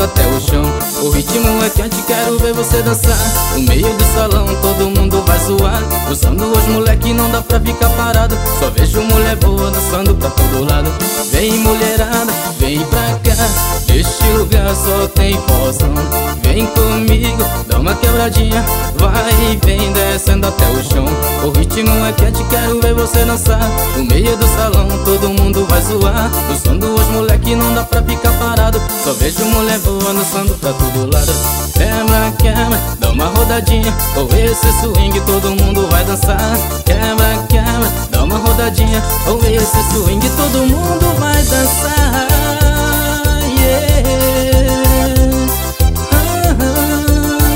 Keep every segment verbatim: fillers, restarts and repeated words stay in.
até o chão. O ritmo é quente, quero ver você dançar. No meio do salão todo mundo vai zoar. Dançando os moleque, não dá pra ficar parado. Só vejo mulher boa dançando pra todo lado. Vem mulherada, vem pra cá. Este lugar só tem pozão. Vem comigo, dá uma quebradinha. Vai e vem descendo até o chão. O ritmo é quente, quero ver você dançar. No meio do salão todo mundo vai zoar. Dançando os moleque, não dá pra ficar parado. Só vejo mulher boa dançando pra todo lado. Quebra, quebra, dá uma rodadinha. Com esse swing todo mundo vai dançar. Quebra, quebra, dá uma rodadinha. Com esse swing todo mundo vai dançar. Yeah. Ah, ah.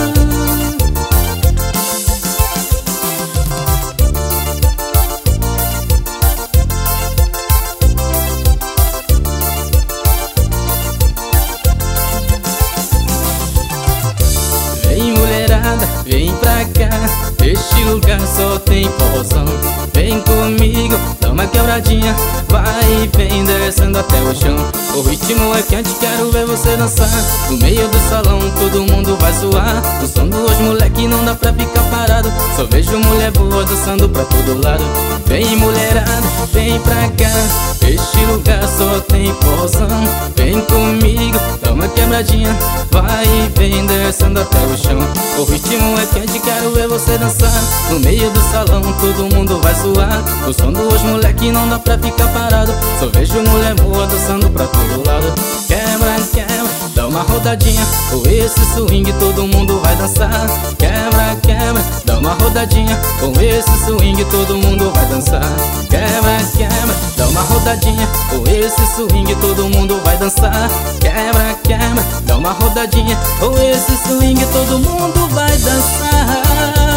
Vem mulherada, vem pra cá. Este lugar só tem pozão. Vem comigo, dá uma quebradinha. Vai e vem descendo até o chão. O ritmo é quente, quero ver você dançar. No meio do salão todo mundo vai zoar. Dançando os moleque, não dá pra ficar parado. Só vejo mulher boa dançando pra todo lado. Vem mulherada, vem pra cá. Este lugar só tem pozão. Vem comigo, dá uma quebradinha. Vai e vem descendo até o chão. O ritmo é quente, quero ver você dançar. No meio do salão todo mundo vai zoar. Dançando os moleque, não dá pra ficar parado. Só vejo mulher boa dançando pra todo lado. Quebra, quebra, dá uma rodadinha. Com esse swing todo mundo vai dançar. Quebra, quebra, dá uma rodadinha. Com esse swing todo mundo vai dançar. Quebra, quebra, dá uma rodadinha. Com esse swing todo mundo vai dançar. Quebra, quebra, dá uma rodadinha. Com esse swing todo mundo vai dançar.